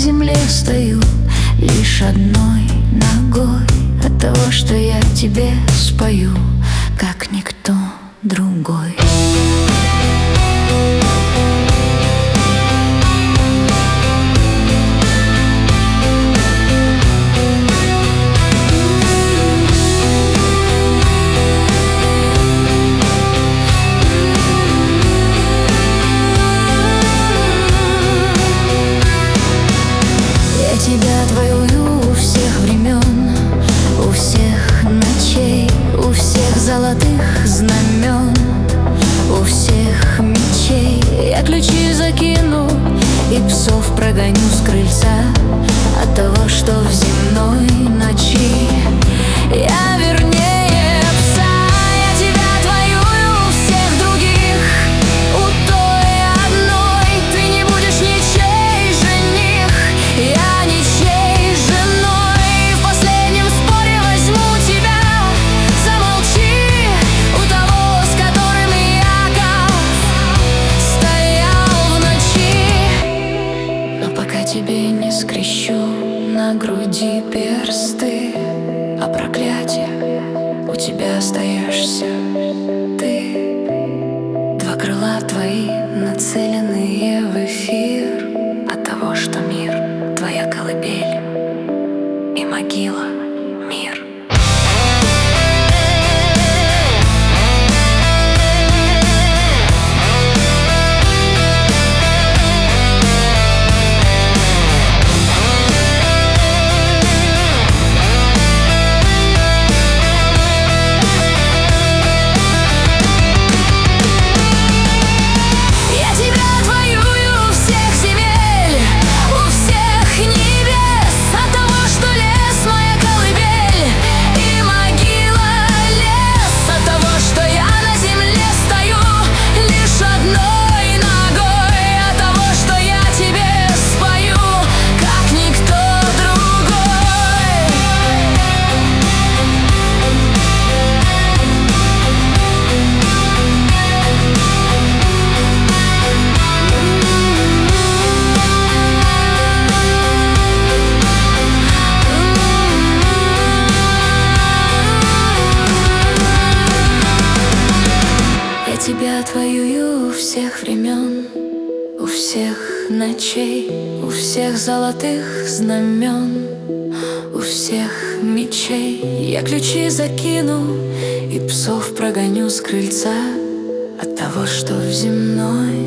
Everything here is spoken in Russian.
земле стою лишь одной ногой от того, что я тебе спою, как никто другой. Тебя твою у всех времен, у всех ночей, у всех золотых знамен, у всех мечей. Я ключи закину и псов прогоню с крыльца от того, что в земной ночи я вернее пса. Я тебя твою у всех других, у той одной ты не будешь ничей жених. Я ничей женой, в последнем споре возьму тебя. Замолчи у того, с которым Яков стоял в ночи. Но пока тебе не скрещу на груди персты, а проклятие у тебя остаешься ты. Два крыла твои, нацеленные в эфир от того, что мир твоя колыбель и могила мир. Тебя твою у всех времен, у всех ночей, у всех золотых знамен, у всех мечей. Я ключи закину и псов прогоню с крыльца от того, что в земной